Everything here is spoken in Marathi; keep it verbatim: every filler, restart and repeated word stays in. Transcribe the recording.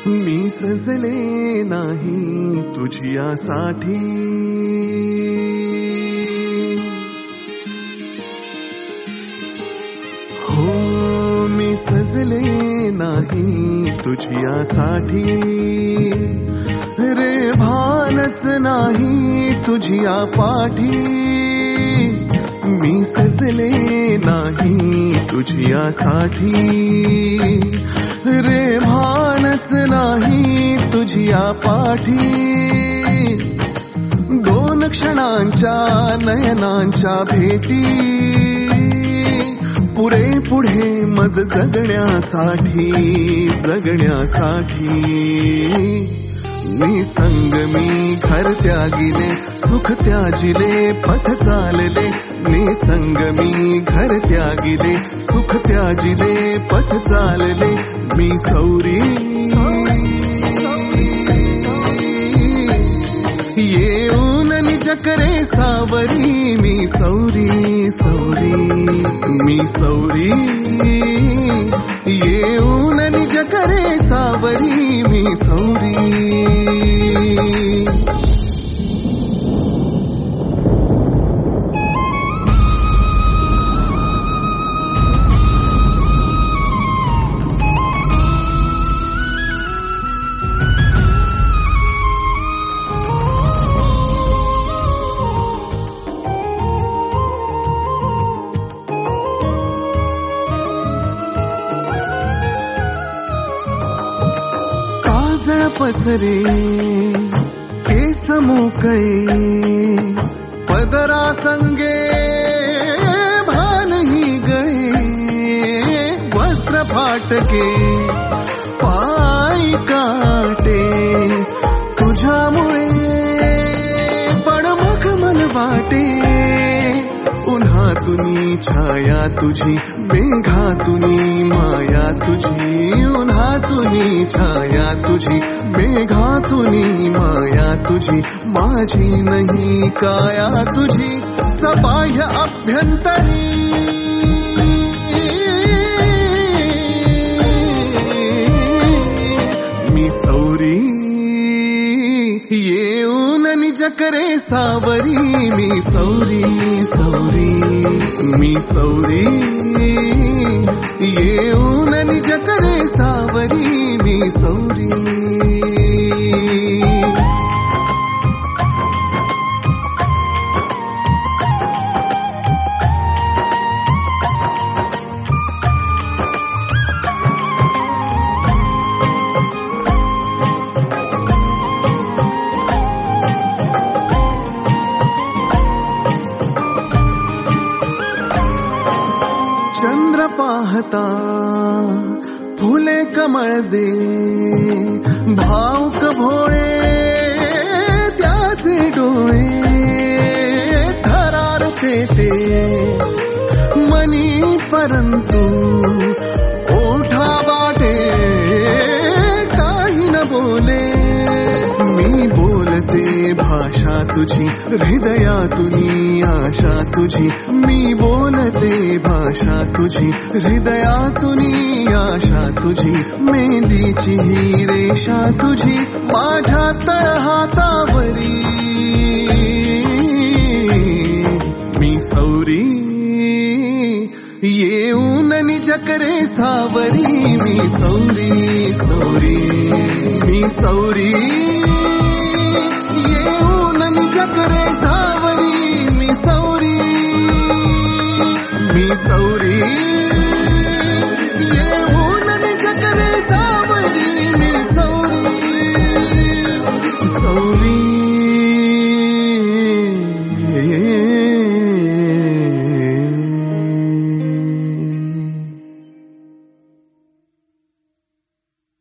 मी सजले नाही तुझ्यासाठी, हो मी सजले नाही तुझ्यासाठी, रे भानच नाही तुझ्या पाठी, मी सजले नाही तुझ्यासाठी, रे भानच नाही तुझ्या पाठी, दोन क्षणांच्या नयनांच्या भेटी, पुरे पुढे मज जगण्यासाठी जगण्यासाठी, मी संगमी घर त्यागिले सुख त्याजिले पथ चालले, मी संगमी घर त्यागिले सुख त्याजिले पथ चालले, मी सौरी येऊन निज करे सावरी, मी सौरी सौरी मी सौरी येऊन निज करे सावरी, मी सौरी। पसरे केस मोकळे पदरा संगे भानही गळे, वस्त्र फाटके पाय काटे तुझ्यामुळे पण मुख मन वाटे, उन्हातुनी छाया तुझी मेघातुनी माया तुझी, उन्हातुनी छाया तुझी मेघातुनी माया तुझी, माझी नाही काया तुझी सबाह्य अभ्यंतरी, मी सौरी येऊन निज करे सावरी, मी सौरी सौरी मी सौरी येऊन निज करे सावरी, मी सौरी। चंद्र पाहता फुले कमळजे भावक भोळे त्याचे डोळे, थरारते ते मनी परंतु ओठा वाटे काही न बोले, मी बोलते भाषा तुझी हृदयातुनी आशा तुझी, मी बोलते भाषा तुझी हृदयातुनी आशा तुझी, मेहंदीची ही रेषा तुझी माझ्या तळहातावरी, मी सौरी येऊन निज करे सावरी, मी सौरी सौरी मी सौरी येऊन निज करे सावरी।